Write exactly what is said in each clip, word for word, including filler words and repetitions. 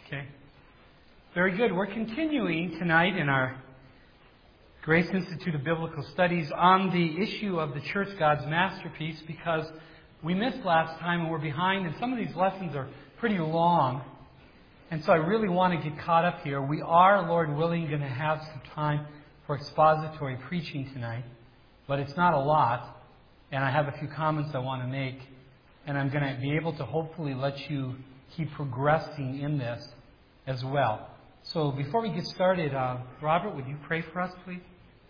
Okay. Very good. We're continuing tonight in our Grace Institute of Biblical Studies on the issue of the church, God's masterpiece, because we missed last time and we're behind, and some of these lessons are pretty long. And so I really want to get caught up here. We are, Lord willing, going to have some time for expository preaching tonight, but it's not a lot, and I have a few comments I want to make, and I'm going to be able to hopefully let you keep progressing in this as well. So before we get started, uh, Robert, would you pray for us, please?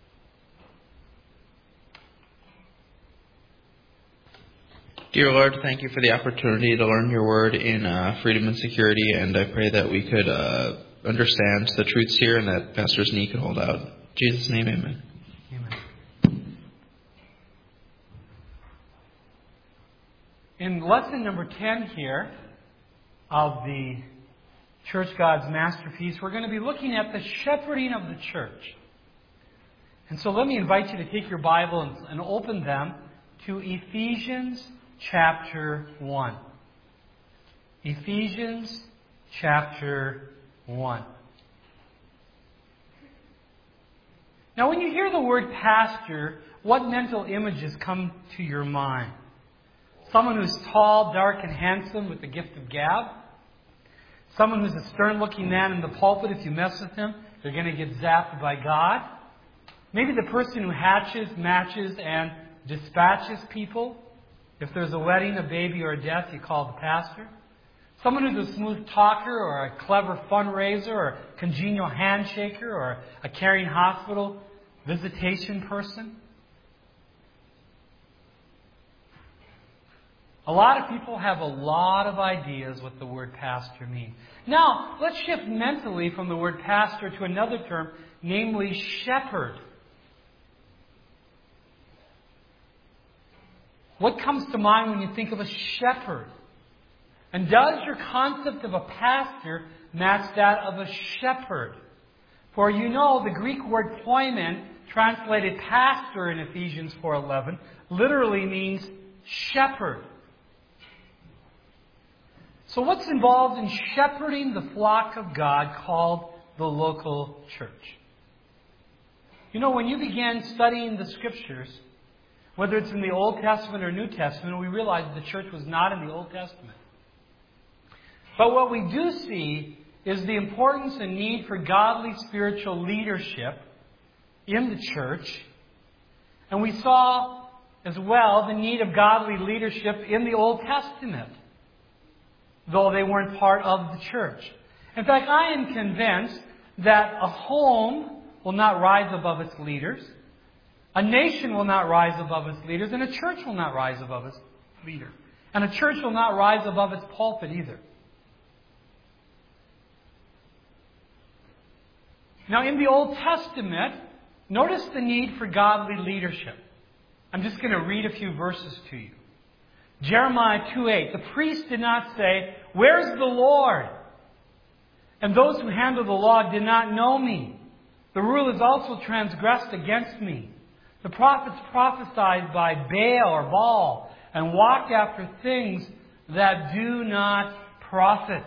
Dear Lord, thank you for the opportunity to learn your word in uh, freedom and security, and I pray that we could uh, understand the truths here and that Pastor's knee could hold out. In Jesus' name, amen. Amen. In lesson number ten here of the Church, God's Masterpiece, we're going to be looking at the shepherding of the church. And so let me invite you to take your Bible and, and open them to Ephesians chapter one. Ephesians chapter one. Now, when you hear the word pastor, what mental images come to your mind? Someone who's tall, dark, and handsome with the gift of gab? Someone who's a stern-looking man in the pulpit, if you mess with him, they're going to get zapped by God? Maybe the person who hatches, matches, and dispatches people. If there's a wedding, a baby, or a death, you call the pastor. Someone who's a smooth talker, or a clever fundraiser, or a congenial handshaker, or a caring hospital visitation person. A lot of people have a lot of ideas what the word pastor means. Now, let's shift mentally from the word pastor to another term, namely shepherd. What comes to mind when you think of a shepherd? And does your concept of a pastor match that of a shepherd? For you know the Greek word poimen, translated pastor in Ephesians four eleven, literally means shepherd. So what's involved in shepherding the flock of God called the local church? You know, when you began studying the Scriptures, whether it's in the Old Testament or New Testament, we realize the church was not in the Old Testament. But what we do see is the importance and need for godly spiritual leadership in the church. And we saw as well the need of godly leadership in the Old Testament, though they weren't part of the church. In fact, I am convinced that a home will not rise above its leaders. A nation will not rise above its leaders, and a church will not rise above its leader. And a church will not rise above its pulpit either. Now, in the Old Testament, notice the need for godly leadership. I'm just going to read a few verses to you. Jeremiah two eight, the priest did not say, "Where's the Lord?" And those who handle the law did not know me. The rulers also transgressed against me. The prophets prophesied by Baal or Baal and walked after things that do not profit.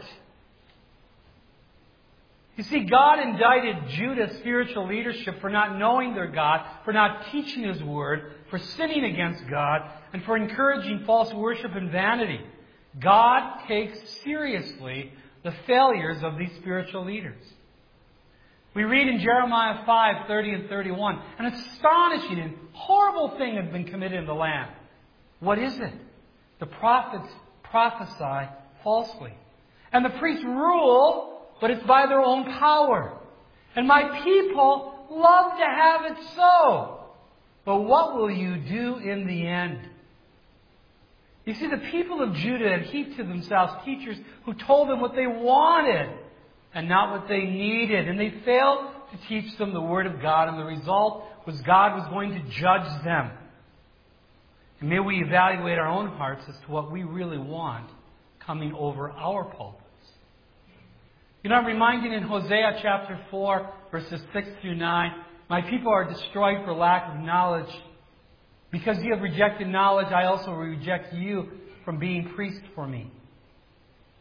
You see, God indicted Judah's spiritual leadership for not knowing their God, for not teaching His Word, for sinning against God, and for encouraging false worship and vanity. God takes seriously the failures of these spiritual leaders. We read in Jeremiah five thirty and thirty-one, an astonishing and horrible thing has been committed in the land. What is it? The prophets prophesy falsely. And the priests rule, but it's by their own power. And my people love to have it so. But what will you do in the end? You see, the people of Judah had heaped to themselves teachers who told them what they wanted and not what they needed. And they failed to teach them the Word of God. And the result was God was going to judge them. And may we evaluate our own hearts as to what we really want coming over our pulpits. You know, I'm reminded in Hosea chapter four, verses six through nine, my people are destroyed for lack of knowledge. Because you have rejected knowledge, I also reject you from being priest for me.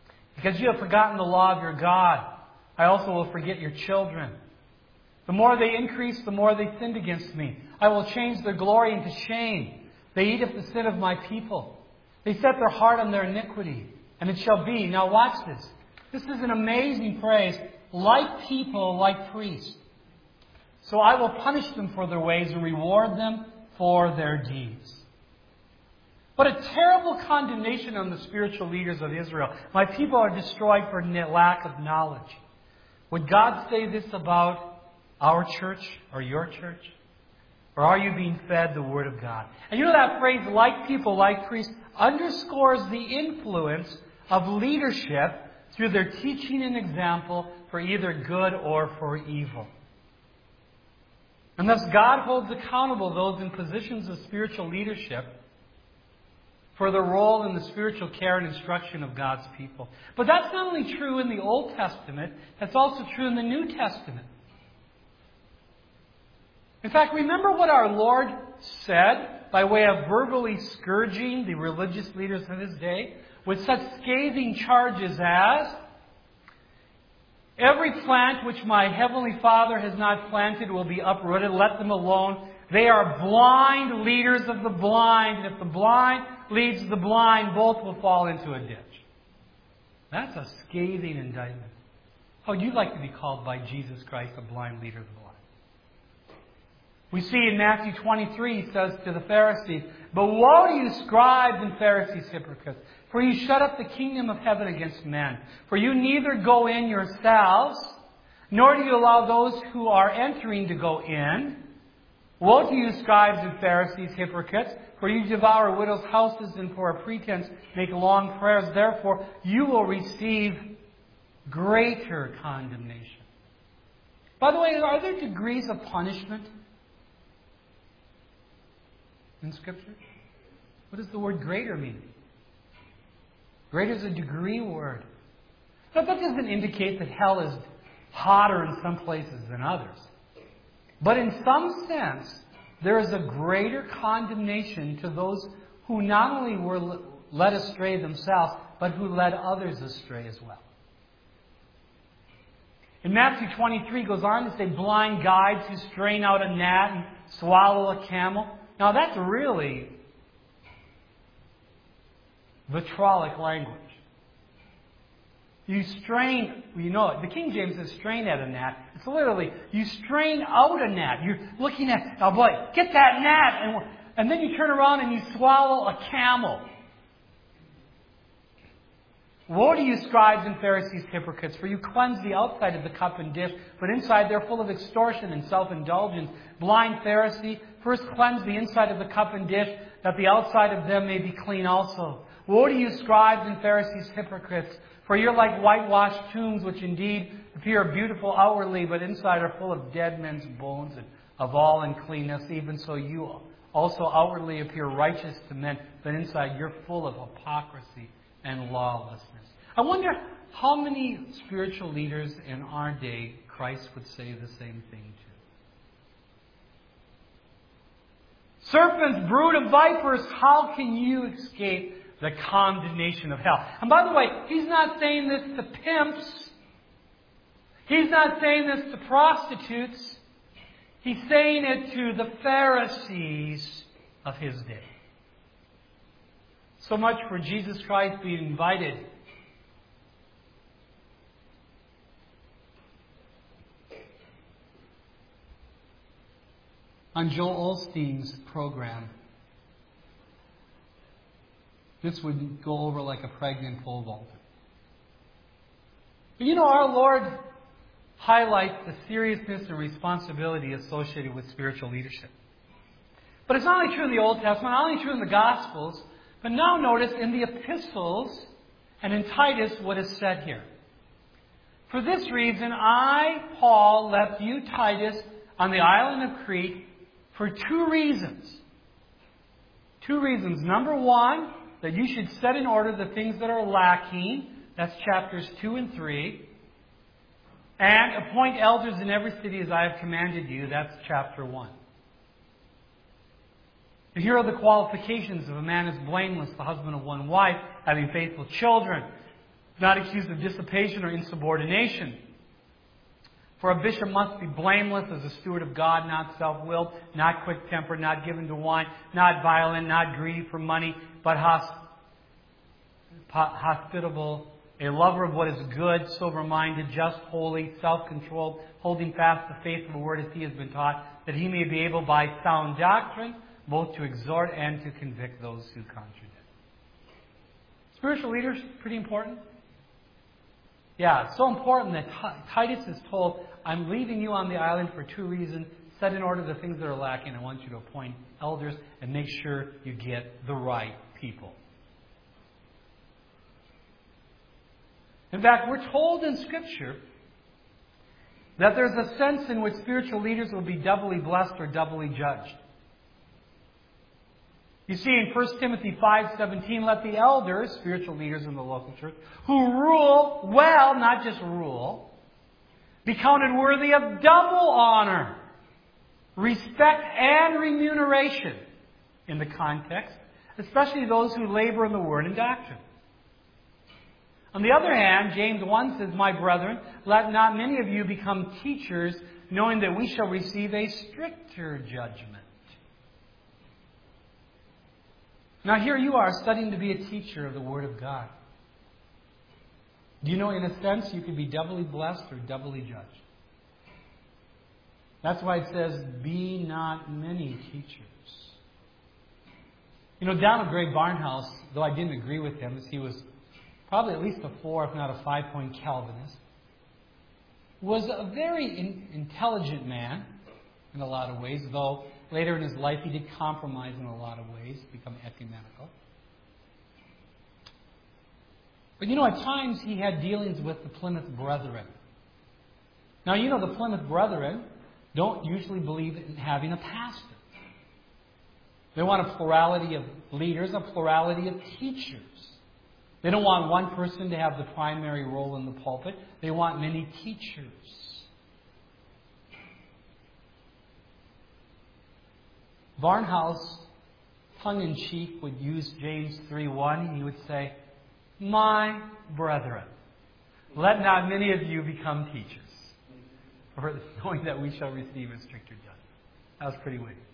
Because you have forgotten the law of your God, I also will forget your children. The more they increase, the more they sinned against me. I will change their glory into shame. They eat of the sin of my people. They set their heart on their iniquity. And it shall be. Now watch this. This is an amazing phrase. Like people, like priests. So I will punish them for their ways and reward them for their deeds. What a terrible condemnation on the spiritual leaders of Israel. My people are destroyed for lack of knowledge. Would God say this about our church or your church? Or are you being fed the Word of God? And you know that phrase, like people, like priests, underscores the influence of leadership through their teaching and example for either good or for evil. And thus God holds accountable those in positions of spiritual leadership for their role in the spiritual care and instruction of God's people. But that's not only true in the Old Testament, that's also true in the New Testament. In fact, remember what our Lord said by way of verbally scourging the religious leaders of His day with such scathing charges as, every plant which my heavenly Father has not planted will be uprooted. Let them alone. They are blind leaders of the blind. And if the blind leads the blind, both will fall into a ditch. That's a scathing indictment. How would you like to be called by Jesus Christ a blind leader of the blind? We see in Matthew twenty-three, he says to the Pharisees, but woe to you, scribes and Pharisees, hypocrites! For you shut up the kingdom of heaven against men. For you neither go in yourselves, nor do you allow those who are entering to go in. Woe to you, scribes and Pharisees, hypocrites! For you devour widows' houses and for a pretense make long prayers. Therefore, you will receive greater condemnation. By the way, are there degrees of punishment in Scripture? What does the word greater mean? Greater is a degree word. But that doesn't indicate that hell is hotter in some places than others. But in some sense, there is a greater condemnation to those who not only were led astray themselves, but who led others astray as well. In Matthew twenty-three, it goes on to say, blind guides who strain out a gnat and swallow a camel. Now that's really vitriolic language. You strain, you know it. The King James says strain at a gnat. It's literally, you strain out a gnat. You're looking at, oh boy, get that gnat. And, and then you turn around and you swallow a camel. Woe to you, scribes and Pharisees, hypocrites, for you cleanse the outside of the cup and dish, but inside they're full of extortion and self-indulgence. Blind Pharisee, first cleanse the inside of the cup and dish, that the outside of them may be clean also. Woe to you, scribes and Pharisees, hypocrites, for you're like whitewashed tombs, which indeed appear beautiful outwardly, but inside are full of dead men's bones and of all uncleanness. Even so you also outwardly appear righteous to men, but inside you're full of hypocrisy and lawlessness. I wonder how many spiritual leaders in our day Christ would say the same thing to. Serpents, brood of vipers, how can you escape the condemnation of hell? And by the way, he's not saying this to pimps. He's not saying this to prostitutes. He's saying it to the Pharisees of his day. So much for Jesus Christ being invited on Joel Osteen's program. This would go over like a pregnant pole vaulter. But you know, our Lord highlights the seriousness and responsibility associated with spiritual leadership. But it's not only true in the Old Testament, not only true in the Gospels, but now notice in the epistles and in Titus what is said here. For this reason, I, Paul, left you, Titus, on the island of Crete for two reasons. Two reasons. Number one, that you should set in order the things that are lacking. That's chapters two and three. And appoint elders in every city as I have commanded you. That's chapter one. And here are the qualifications of a man who is blameless, the husband of one wife, having faithful children. not accused of dissipation or insubordination. For a bishop must be blameless as a steward of God, not self-willed, not quick-tempered, not given to wine, not violent, not greedy for money, but hosp- hospitable, a lover of what is good, sober-minded, just, holy, self-controlled, holding fast the faith of the word as he has been taught, that he may be able by sound doctrine both to exhort and to convict those who contradict. Spiritual leaders, pretty important. Yeah, it's so important that Titus is told, I'm leaving you on the island for two reasons. Set in order the things that are lacking. I want you to appoint elders and make sure you get the right people. In fact, we're told in Scripture that there's a sense in which spiritual leaders will be doubly blessed or doubly judged. You see, in First Timothy five seventeen, let the elders, spiritual leaders in the local church, who rule well, not just rule, be counted worthy of double honor, respect, and remuneration in the context, especially those who labor in the word and doctrine. On the other hand, James one says, my brethren, let not many of you become teachers, knowing that we shall receive a stricter judgment. Now here you are studying to be a teacher of the Word of God. Do you know, in a sense, you could be doubly blessed or doubly judged? That's why it says, be not many teachers. You know, down at Greg Barnhouse, though I didn't agree with him, as he was probably at least a four, if not a five-point Calvinist, was a very in- intelligent man in a lot of ways, though later in his life he did compromise in a lot of ways, become ecumenical. But you know, at times he had dealings with the Plymouth Brethren. Now, you know, the Plymouth Brethren don't usually believe in having a pastor. They want a plurality of leaders, a plurality of teachers. They don't want one person to have the primary role in the pulpit. They want many teachers. Barnhouse, tongue-in-cheek, would use James three one. He would say, my brethren, let not many of you become teachers, for knowing that we shall receive a stricter judgment. That was pretty weighty.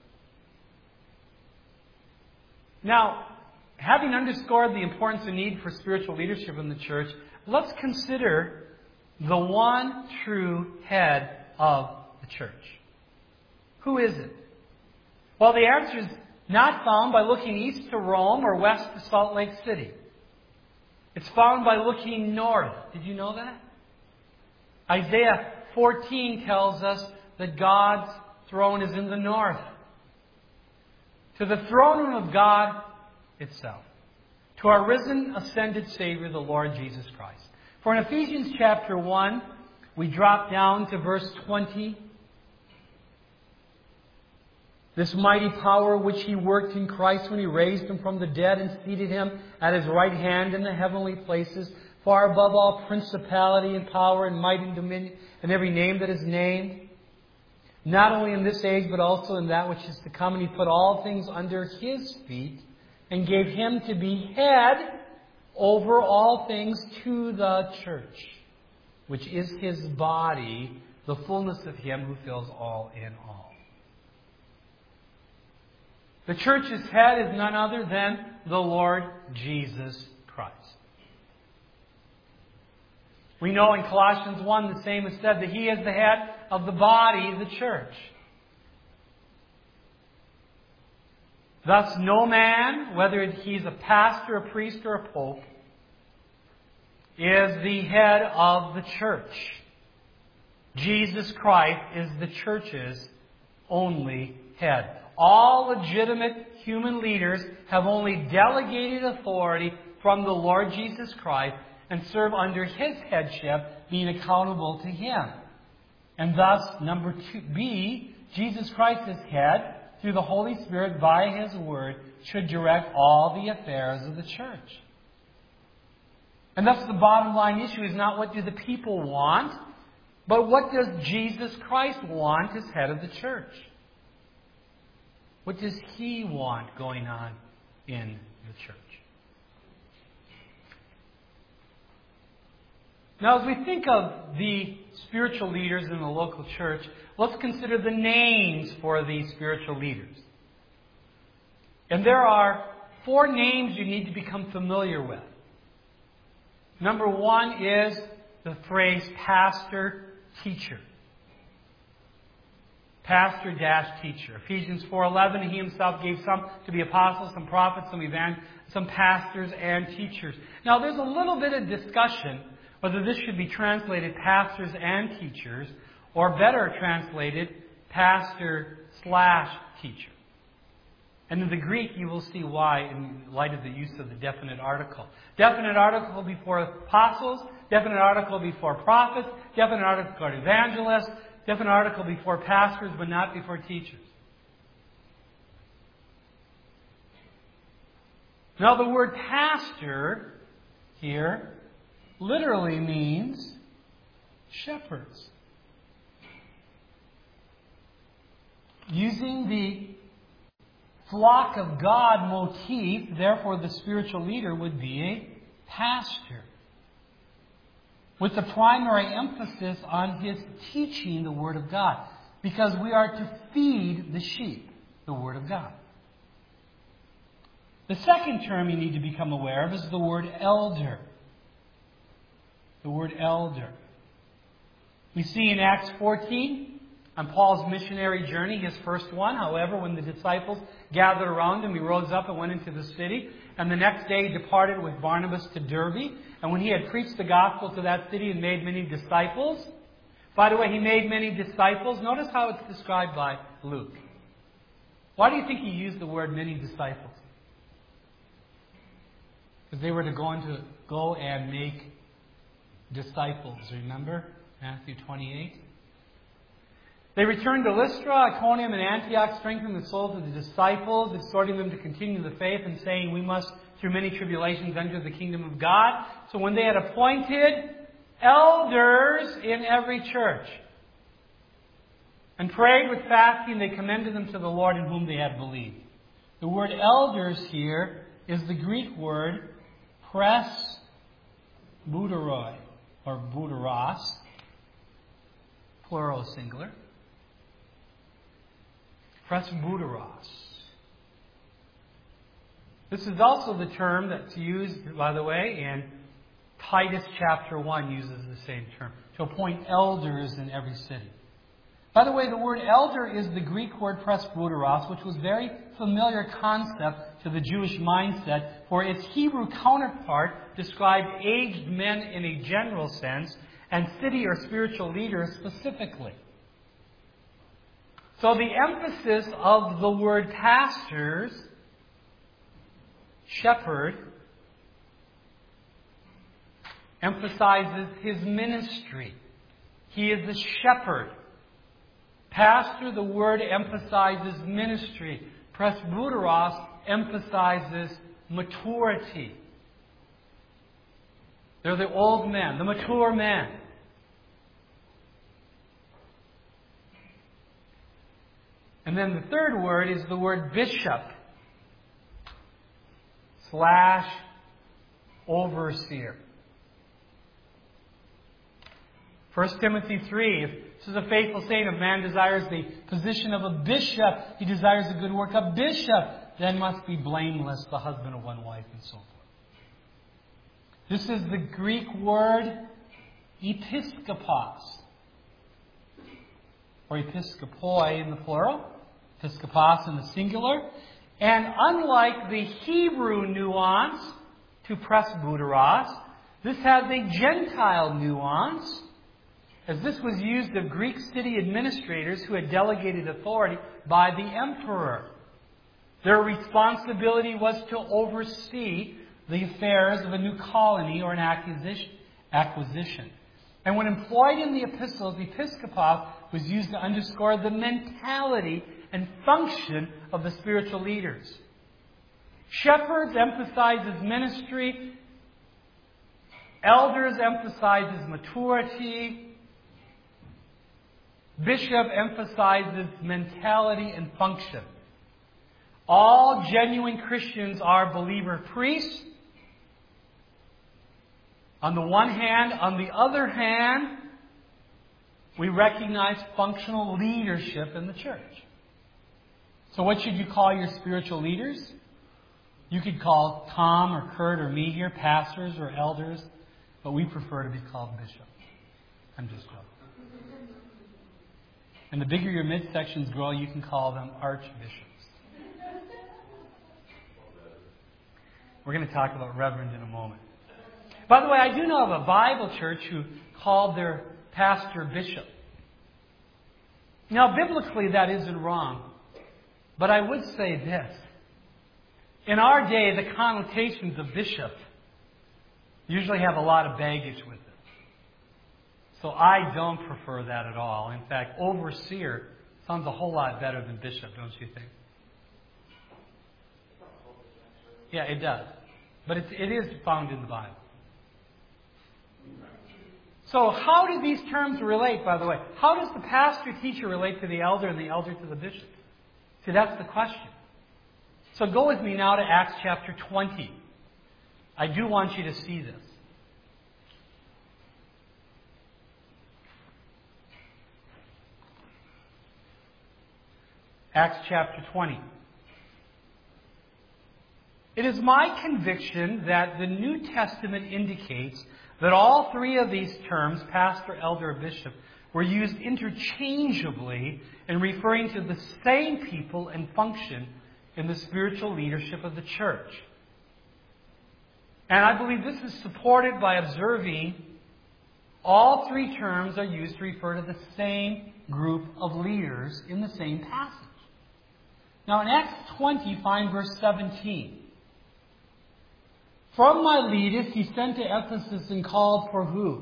Now, having underscored the importance and need for spiritual leadership in the church, let's consider the one true head of the church. Who is it? Well, the answer is not found by looking east to Rome or west to Salt Lake City. It's found by looking north. Did you know that? Isaiah fourteen tells us that God's throne is in the north. To the throne room of God itself. To our risen, ascended Savior, the Lord Jesus Christ. For in Ephesians chapter one, we drop down to verse twenty. This mighty power which He worked in Christ when He raised Him from the dead and seated Him at His right hand in the heavenly places, far above all principality and power and might and dominion and every name that is named, not only in this age but also in that which is to come. And He put all things under His feet and gave Him to be head over all things to the church, which is His body, the fullness of Him who fills all in all. The church's head is none other than the Lord Jesus Christ. We know in Colossians one the same is said, that He is the head of the body, the church. Thus, no man, whether he's a pastor, a priest, or a pope, is the head of the church. Jesus Christ is the church's only head. All legitimate human leaders have only delegated authority from the Lord Jesus Christ and serve under His headship, being accountable to Him. And thus, number two, B, Jesus Christ as head, through the Holy Spirit, by His Word, should direct all the affairs of the church. And thus the bottom line issue is not what do the people want, but what does Jesus Christ want as head of the church? What does He want going on in the church? Now, as we think of the spiritual leaders in the local church, let's consider the names for these spiritual leaders. And there are four names you need to become familiar with. Number one is the phrase pastor, teacher. Pastor dash teacher. Ephesians four eleven, he himself gave some to be apostles, some prophets, some evangelists, some pastors and teachers. Now, there's a little bit of discussion whether this should be translated pastors and teachers, or better translated pastor slash teacher. And in the Greek, you will see why in light of the use of the definite article. Definite article before apostles, definite article before prophets, definite article before evangelists, definite article before pastors, but not before teachers. Now, the word pastor here literally means shepherds. Using the flock of God motif, therefore the spiritual leader would be a pastor, with the primary emphasis on his teaching the Word of God, because we are to feed the sheep the Word of God. The second term you need to become aware of is the word elder. The word elder. We see in Acts fourteen, on Paul's missionary journey, his first one. However, when the disciples gathered around him, he rose up and went into the city. And the next day he departed with Barnabas to Derbe. And when he had preached the gospel to that city and made many disciples, by the way, he made many disciples. Notice how it's described by Luke. Why do you think he used the word many disciples? Because they were to go into go and make disciples. Remember Matthew twenty-eight? They returned to Lystra, Iconium, and Antioch, strengthening the souls of the disciples, exhorting them to continue the faith, and saying, we must, through many tribulations, enter the kingdom of God. So when they had appointed elders in every church, and prayed with fasting, they commended them to the Lord in whom they had believed. The word elders here is the Greek word presbyteroi, or buteros, plural singular. Presbyteros. This is also the term that's used, by the way, in Titus chapter one uses the same term, to appoint elders in every city. By the way, the word elder is the Greek word presbyteros, which was a very familiar concept to the Jewish mindset, for its Hebrew counterpart described aged men in a general sense, and city or spiritual leaders specifically. So the emphasis of the word pastors, shepherd, emphasizes his ministry. He is the shepherd. Pastor, the word emphasizes ministry. Presbyteros emphasizes maturity. They're the old men, the mature men. And then the third word is the word bishop slash overseer. First Timothy three, if this is a faithful saying, if man desires the position of a bishop, he desires the good work of bishop, then must be blameless, the husband of one wife, and so forth. This is the Greek word episkopos, or episkopoi in the plural, episkopos in the singular. And unlike the Hebrew nuance to presbyteros, this has a Gentile nuance, as this was used of Greek city administrators who had delegated authority by the emperor. Their responsibility was to oversee the affairs of a new colony or an acquisition. And when employed in the epistles, episkopos was used to underscore the mentality and function of the spiritual leaders. Shepherds emphasizes ministry. Elders emphasizes maturity. Bishop emphasizes mentality and function. All genuine Christians are believer priests. On the one hand. On the other hand, we recognize functional leadership in the church. So what should you call your spiritual leaders? You could call Tom or Kurt or me here pastors or elders, but we prefer to be called bishop. I'm just joking. And the bigger your midsections grow, you can call them archbishops. We're going to talk about reverend in a moment. By the way, I do know of a Bible church who called their pastor bishop. Now, biblically, that isn't wrong. But I would say this. In our day, the connotations of bishop usually have a lot of baggage with it. So I don't prefer that at all. In fact, overseer sounds a whole lot better than bishop, don't you think? Yeah, it does. But it's, it is found in the Bible. So how do these terms relate, by the way? How does the pastor-teacher relate to the elder and the elder to the bishop? See, that's the question. So go with me now to Acts chapter twenty. I do want you to see this. Acts chapter twenty. It is my conviction that the New Testament indicates that all three of these terms, pastor, elder, bishop, were used interchangeably in referring to the same people and function in the spiritual leadership of the church. And I believe this is supported by observing all three terms are used to refer to the same group of leaders in the same passage. Now in Acts twenty, find verse seventeen. From Miletus he sent to Ephesus and called for who?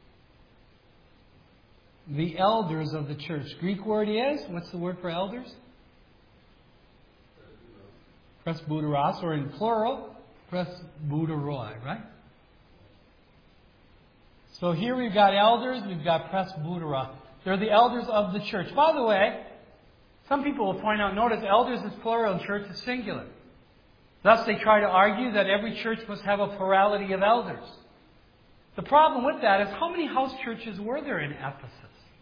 The elders of the church. Greek word is, what's the word for elders? Presbyteros, or in plural, presbyteroi, right? So here we've got elders, we've got presbyteros. They're the elders of the church. By the way, some people will point out, notice elders is plural and church is singular. Thus they try to argue that every church must have a plurality of elders. The problem with that is, how many house churches were there in Ephesus?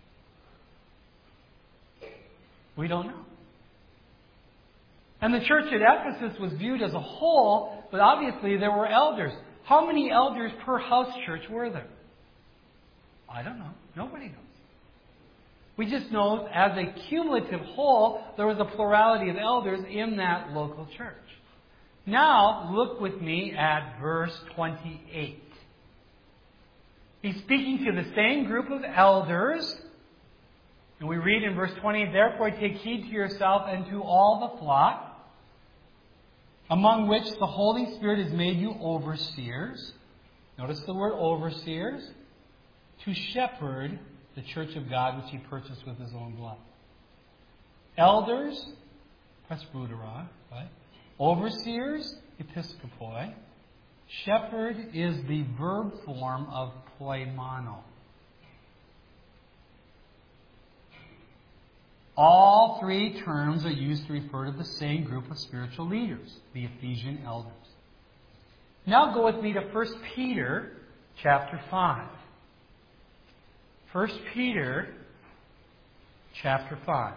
We don't know. And the church at Ephesus was viewed as a whole, but obviously there were elders. How many elders per house church were there? I don't know. Nobody knows. We just know as a cumulative whole, there was a plurality of elders in that local church. Now, look with me at verse twenty-eight. He's speaking to the same group of elders. And we read in verse twenty-eight, therefore take heed to yourself and to all the flock, among which the Holy Spirit has made you overseers. Notice the word overseers. To shepherd the church of God, which he purchased with his own blood. Elders, presbyteros, right? Overseers, episkopoi. Shepherd is the verb form of poimano. All three terms are used to refer to the same group of spiritual leaders, the Ephesian elders. Now go with me to First Peter chapter five. First Peter chapter five.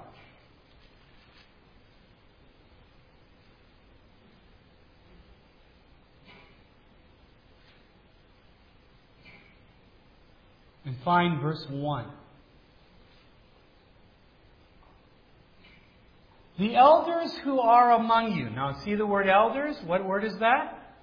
And find verse one. The elders who are among you. Now see the word elders? What word is that?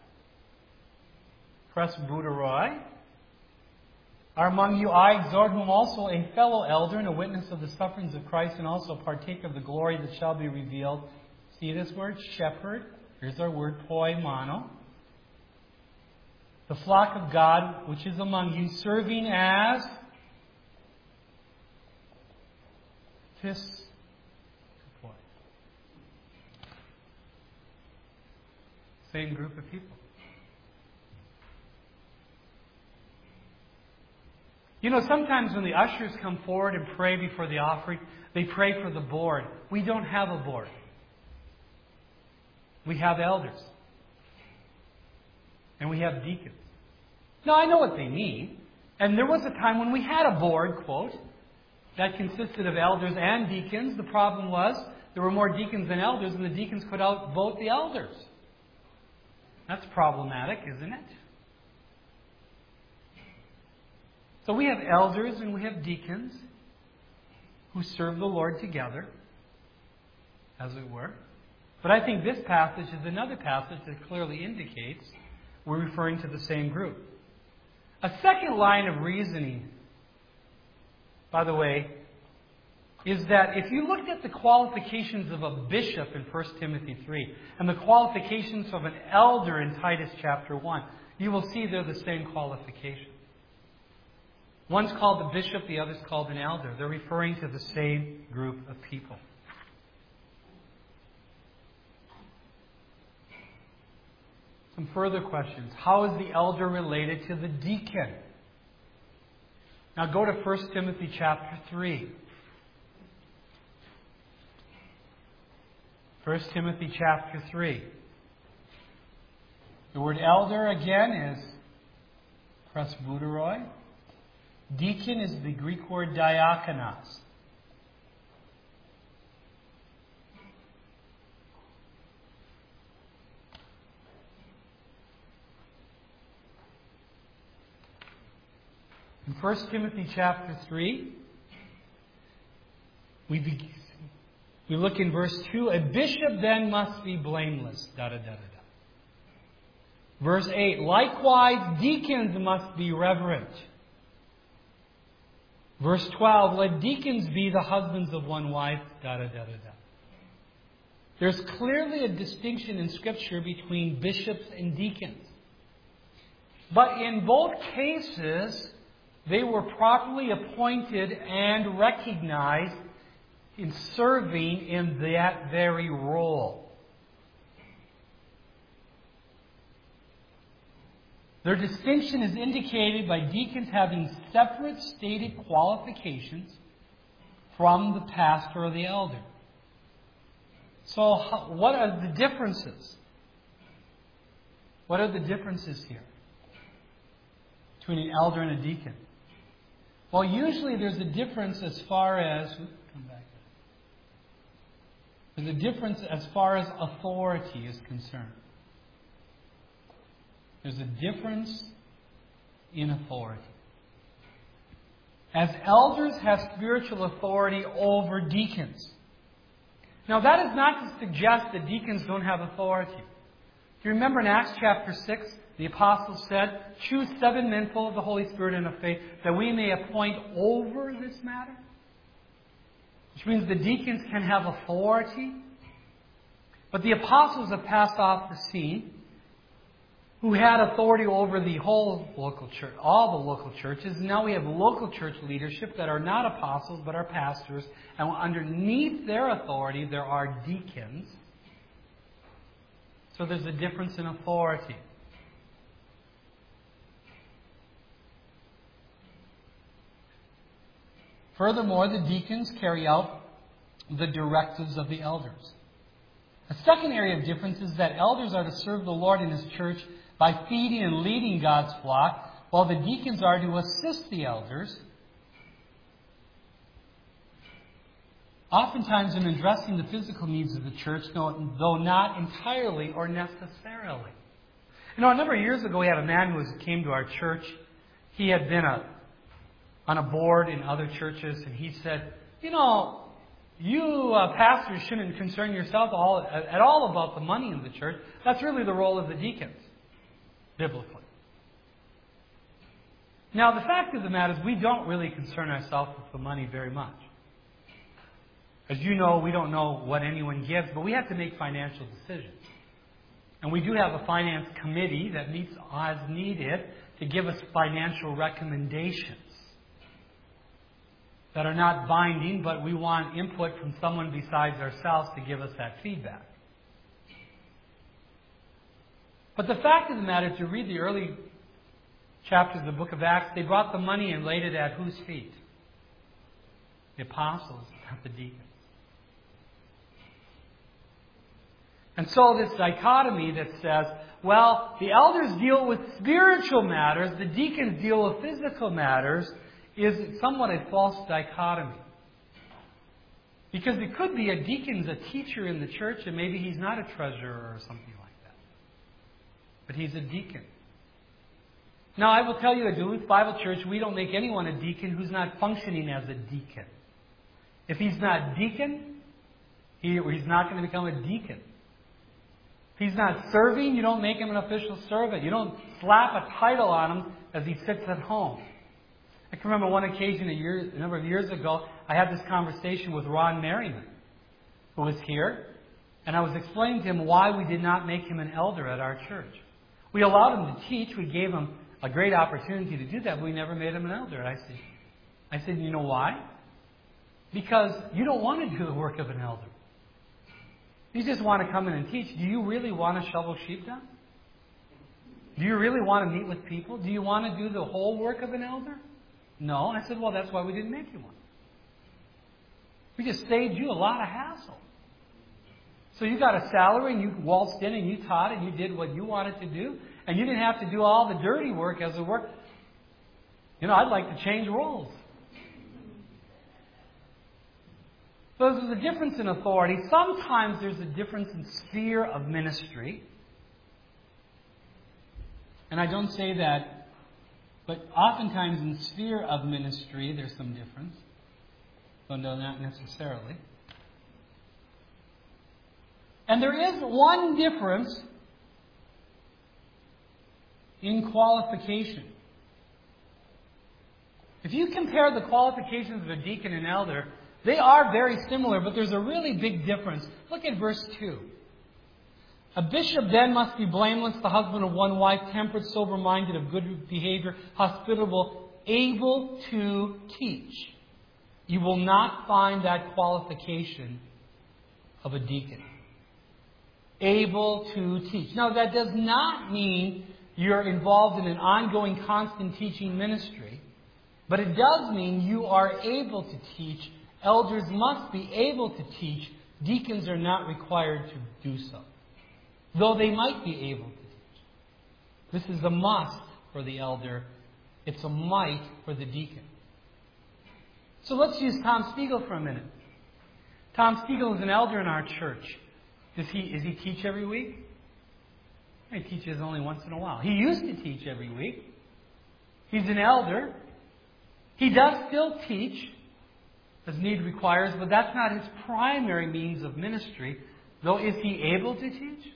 Presbyteroi. Are among you, I exhort whom also a fellow elder and a witness of the sufferings of Christ, and also partake of the glory that shall be revealed. See this word? Shepherd. Here's our word, poimano. The flock of God, which is among you, serving as episkopoi. Same group of people. You know, sometimes when the ushers come forward and pray before the offering, they pray for the board. We don't have a board. We have elders. And we have deacons. Now, I know what they mean. And there was a time when we had a board, quote, that consisted of elders and deacons. The problem was there were more deacons than elders, and the deacons could outvote the elders. That's problematic, isn't it? So we have elders and we have deacons who serve the Lord together, as it were. But I think this passage is another passage that clearly indicates we're referring to the same group. A second line of reasoning, by the way, is that if you looked at the qualifications of a bishop in First Timothy three and the qualifications of an elder in Titus chapter one, you will see they're the same qualifications. One's called the bishop, the other's called an elder. They're referring to the same group of people. Some further questions. How is the elder related to the deacon? Now go to First Timothy chapter three. First Timothy chapter three. The word elder again is presbyteroi. Deacon is the Greek word diakonos. In First Timothy chapter three, we begin, we look in verse two. A bishop then must be blameless. Da da da da da. Verse eight. Likewise, deacons must be reverent. Verse twelve. Let deacons be the husbands of one wife. Da da da da da. There's clearly a distinction in Scripture between bishops and deacons. But in both cases, they were properly appointed and recognized in serving in that very role. Their distinction is indicated by deacons having separate stated qualifications from the pastor or the elder. So, what are the differences? What are the differences here between an elder and a deacon? Well, usually there's a difference as far as come back. There's a difference as far as authority is concerned. There's a difference in authority. As elders have spiritual authority over deacons. Now, that is not to suggest that deacons don't have authority. Do you remember in Acts chapter six, the apostles said, choose seven men full of the Holy Spirit and of faith, that we may appoint over this matter? Which means the deacons can have authority. But the apostles have passed off the scene, who had authority over the whole local church, all the local churches. Now we have local church leadership that are not apostles, but are pastors. And underneath their authority, there are deacons. So there's a difference in authority. Furthermore, the deacons carry out the directives of the elders. A second area of difference is that elders are to serve the Lord in His church by feeding and leading God's flock, while the deacons are to assist the elders, oftentimes in addressing the physical needs of the church, though not entirely or necessarily. You know, a number of years ago, we had a man who came to our church. He had been a, on a board in other churches, and he said, you know, you uh, pastors shouldn't concern yourself all, at all about the money in the church. That's really the role of the deacons, biblically. Now, the fact of the matter is we don't really concern ourselves with the money very much. As you know, we don't know what anyone gives, but we have to make financial decisions. And we do have a finance committee that meets as needed to give us financial recommendations that are not binding, but we want input from someone besides ourselves to give us that feedback. But the fact of the matter, if you read the early chapters of the book of Acts, they brought the money and laid it at whose feet? The apostles, not the deacons. And so this dichotomy that says, well, the elders deal with spiritual matters, the deacons deal with physical matters, is somewhat a false dichotomy. Because it could be a deacon's a teacher in the church and maybe he's not a treasurer or something like that. But he's a deacon. Now, I will tell you, at Duluth Bible Church, we don't make anyone a deacon who's not functioning as a deacon. If he's not deacon, he, he's not going to become a deacon. If he's not serving, you don't make him an official servant. You don't slap a title on him as he sits at home. I can remember one occasion a, year, a number of years ago, I had this conversation with Ron Merriman, who was here, and I was explaining to him why we did not make him an elder at our church. We allowed him to teach. We gave him a great opportunity to do that, but we never made him an elder. I said, I said, you know why? Because you don't want to do the work of an elder. You just want to come in and teach. Do you really want to shovel sheep down? Do you really want to meet with people? Do you want to do the whole work of an elder? No. I said, well, that's why we didn't make you one. We just saved you a lot of hassle. So you got a salary and you waltzed in and you taught and you did what you wanted to do. And you didn't have to do all the dirty work as it were. You know, I'd like to change roles. So there's a difference in authority. Sometimes there's a difference in sphere of ministry. And I don't say that, but oftentimes in sphere of ministry there's some difference. Though no, not necessarily. And there is one difference in qualification. If you compare the qualifications of a deacon and elder, they are very similar, but there's a really big difference. Look at verse two. A bishop then must be blameless, the husband of one wife, temperate, sober-minded, of good behavior, hospitable, able to teach. You will not find that qualification of a deacon. Able to teach. Now, that does not mean you're involved in an ongoing, constant teaching ministry, but it does mean you are able to teach. Elders must be able to teach. Deacons are not required to do so, though they might be able to teach. This is a must for the elder. It's a might for the deacon. So let's use Tom Spiegel for a minute. Tom Spiegel is an elder in our church. Does he, does he teach every week? He teaches only once in a while. He used to teach every week. He's an elder. He does still teach as need requires, but that's not his primary means of ministry. Though, is he able to teach?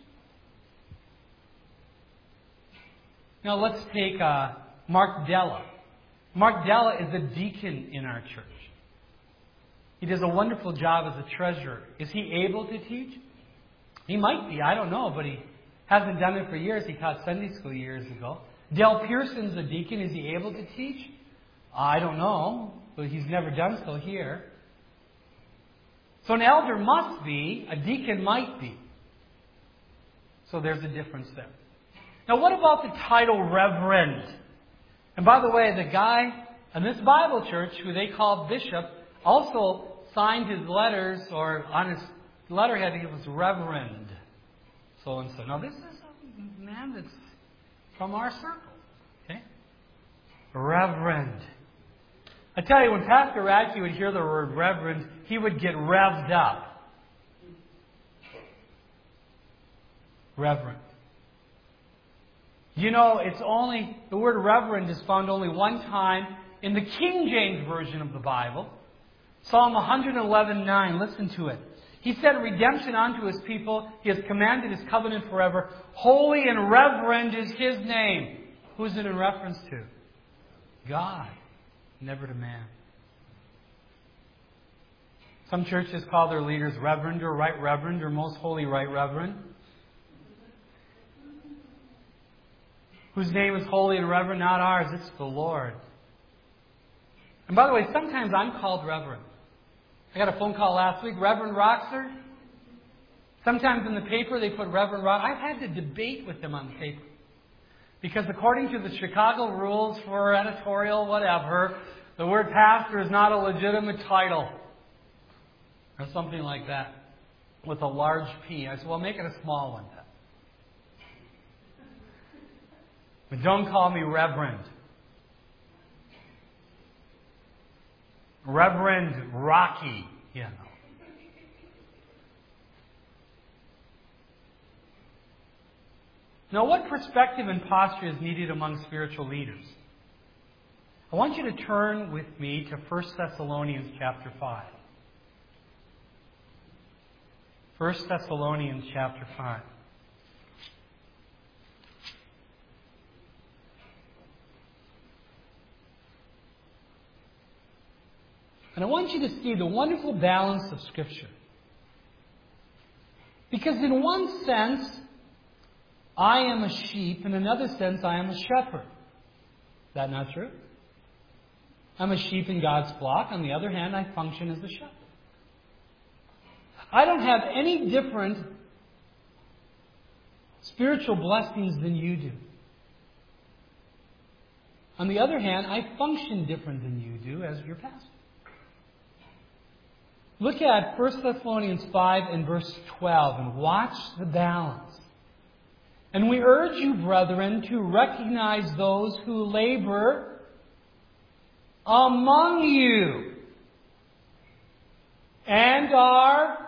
Now let's take uh, Mark Della. Mark Della is a deacon in our church. He does a wonderful job as a treasurer. Is he able to teach? He might be. I don't know, but he hasn't done it for years. He taught Sunday school years ago. Del Pearson's a deacon. Is he able to teach? I don't know, but he's never done so here. So an elder must be, a deacon might be. So there's a difference there. Now what about the title Reverend? And by the way, the guy in this Bible church, who they call bishop, also signed his letters, or on his letterhead it was Reverend so and so. Now this is a man that's from our circle. Okay? Reverend. I tell you, when Pastor Radke would hear the word Reverend, he would get revved up. Reverend. You know, it's only, the word Reverend is found only one time in the King James Version of the Bible. Psalm one eleven nine, listen to it. He said, redemption unto His people. He has commanded His covenant forever. Holy and reverend is His name. Who's it in reference to? God. Never to man. Some churches call their leaders Reverend or Right Reverend or Most Holy Right Reverend. Whose name is holy and reverend, not ours. It's the Lord. And by the way, sometimes I'm called Reverend. I got a phone call last week, Reverend Roxer. Sometimes in the paper they put Reverend Roxer. I've had to debate with them on the paper. Because according to the Chicago rules for editorial whatever, the word pastor is not a legitimate title. Or something like that. With a large P. I said, well, make it a small one then. But don't call me Reverend. Reverend Rocky, you know. Now, what perspective and posture is needed among spiritual leaders? I want you to turn with me to First Thessalonians chapter five. First Thessalonians chapter five. And I want you to see the wonderful balance of Scripture. Because in one sense, I am a sheep. In another sense, I am a shepherd. Is that not true? I'm a sheep in God's flock. On the other hand, I function as a shepherd. I don't have any different spiritual blessings than you do. On the other hand, I function different than you do as your pastor. Look at First Thessalonians five and verse twelve and watch the balance. And we urge you, brethren, to recognize those who labor among you and are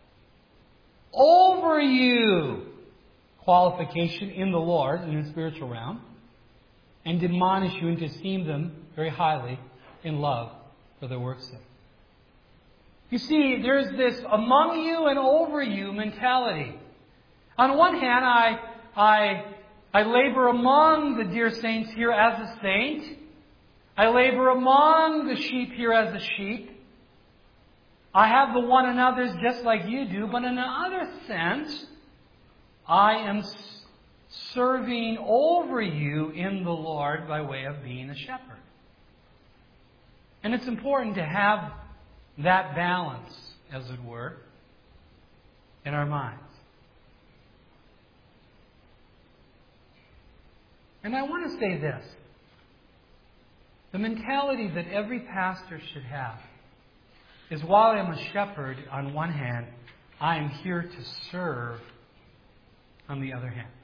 over you. Qualification in the Lord, in the spiritual realm. And admonish you and to esteem them very highly in love for their work's sake. You see, there's this among you and over you mentality. On one hand, I, I, I labor among the dear saints here as a saint. I labor among the sheep here as a sheep. I have the one another's just like you do, but in another sense, I am serving over you in the Lord by way of being a shepherd. And it's important to have that balance, as it were, in our minds. And I want to say this. The mentality that every pastor should have is while I am a shepherd on one hand, I am here to serve on the other hand.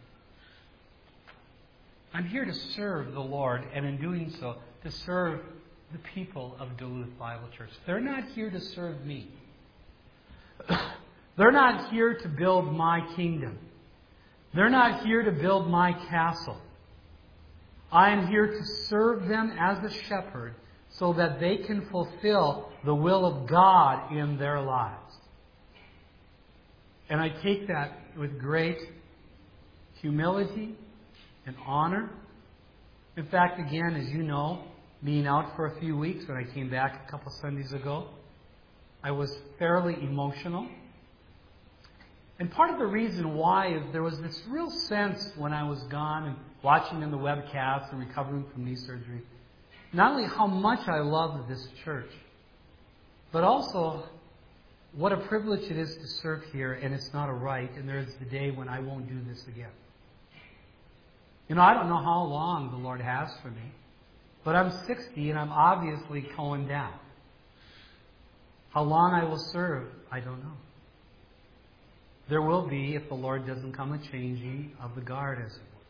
I'm here to serve the Lord, and in doing so, to serve the people of Duluth Bible Church. They're not here to serve me. They're not here to build my kingdom. They're not here to build my castle. I am here to serve them as a shepherd so that they can fulfill the will of God in their lives. And I take that with great humility and honor. In fact, again, as you know, being out for a few weeks, when I came back a couple Sundays ago, I was fairly emotional. And part of the reason why is there was this real sense when I was gone and watching in the webcast and recovering from knee surgery, not only how much I loved this church, but also what a privilege it is to serve here, and it's not a right, and there's the day when I won't do this again. You know, I don't know how long the Lord has for me. But I'm sixty and I'm obviously going down. How long I will serve, I don't know. There will be, if the Lord doesn't come, a changing of the guard, as it were.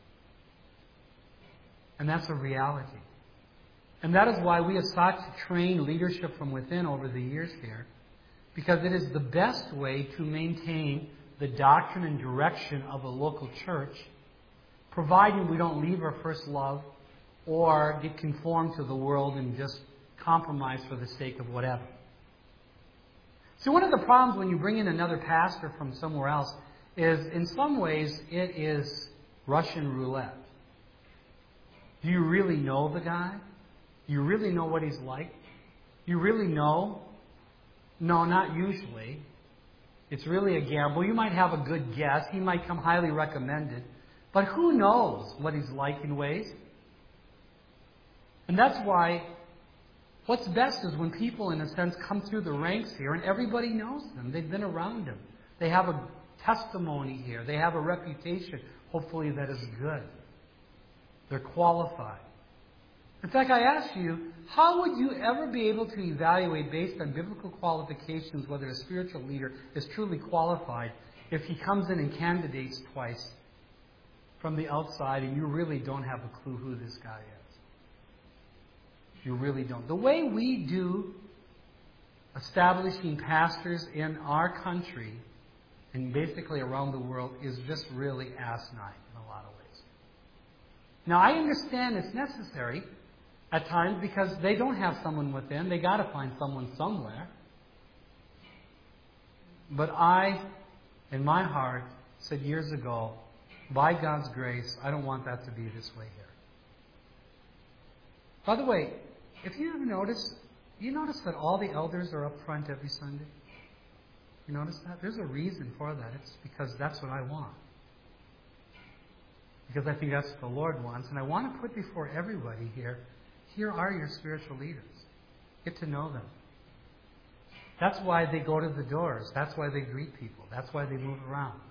And that's a reality. And that is why we have sought to train leadership from within over the years here, because it is the best way to maintain the doctrine and direction of a local church, providing we don't leave our first love or get conformed to the world and just compromise for the sake of whatever. So one of the problems when you bring in another pastor from somewhere else is, in some ways, it is Russian roulette. Do you really know the guy? Do you really know what he's like? Do you really know? No, not usually. It's really a gamble. You might have a good guess. He might come highly recommended. But who knows what he's like in ways? And that's why what's best is when people, in a sense, come through the ranks here and everybody knows them. They've been around them. They have a testimony here. They have a reputation, hopefully, that is good. They're qualified. In fact, I ask you, how would you ever be able to evaluate based on biblical qualifications whether a spiritual leader is truly qualified if he comes in and candidates twice from the outside and you really don't have a clue who this guy is. You really don't. The way we do establishing pastors in our country and basically around the world is just really asinine in a lot of ways. Now, I understand it's necessary at times because they don't have someone within. They got to find someone somewhere. But I, in my heart, said years ago, by God's grace, I don't want that to be this way here. By the way, if you ever notice, you notice that all the elders are up front every Sunday? You notice that? There's a reason for that. It's because that's what I want. Because I think that's what the Lord wants. And I want to put before everybody here, here are your spiritual leaders. Get to know them. That's why they go to the doors. That's why they greet people. That's why they move around.